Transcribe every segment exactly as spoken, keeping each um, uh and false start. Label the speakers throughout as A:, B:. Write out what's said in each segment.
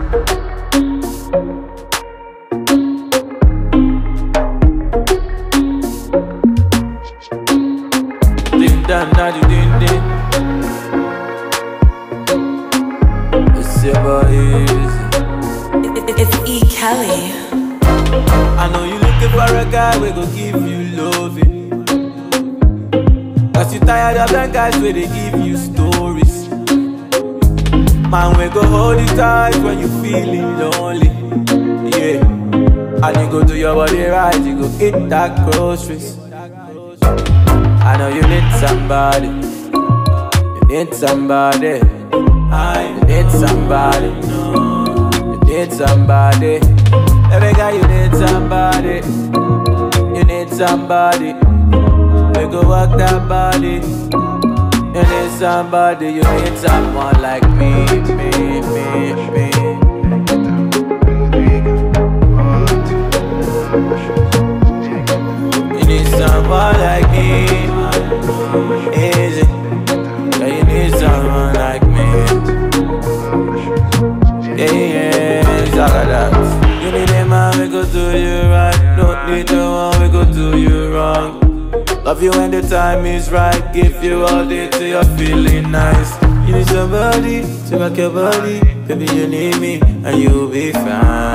A: Din dan da di din din. It's your boy Easy.
B: It's E. Kelly.
A: I know you looking for a guy we go give you loving. Cause you tired of them guys where they give you stories. Man, we go hold you tight when you feeling lonely. Yeah. And you go do your body right, you go eat that groceries. I know you need somebody. You need somebody. I need somebody. You need somebody. Every guy you need somebody. You need somebody. We go work that body. You need somebody. You need someone like me, me, me, me. You need someone like me. Easy. Yeah, you need someone like me. Yeah, yeah, it's all of that. You need a man, we go do you right. Don't need no one, we go do you wrong. Love you when the time is right. Give you all day till you're feeling nice. You need somebody to rock your body. Baby, you need me and you'll be fine.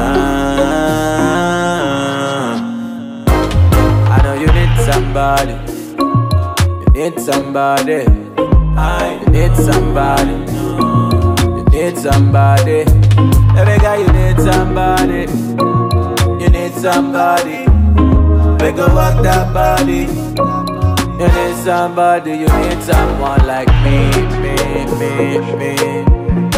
A: I know you need somebody. You need somebody. I need somebody. You need somebody. Every guy you need somebody. You need somebody. We go walk that body. You need somebody. You need someone like me, me, me, me.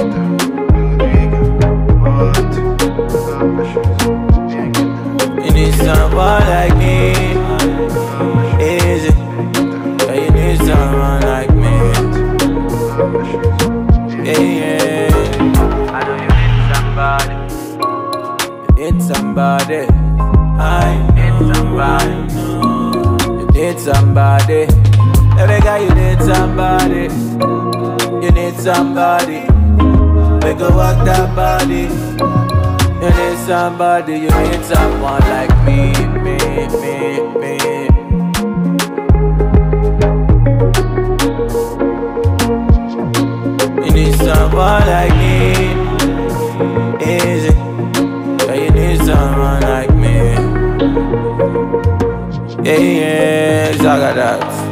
A: You need someone like me. Easy. Yeah, you need someone like me. Yeah, yeah. I know you need somebody. You need somebody. I need somebody. You need somebody. Every guy you need somebody. You need somebody. We go walk that body. You need somebody. You need someone like me, me, me, me. You need someone like me. Easy. Yeah, you need someone like me. Yeah, yeah, it's all of that.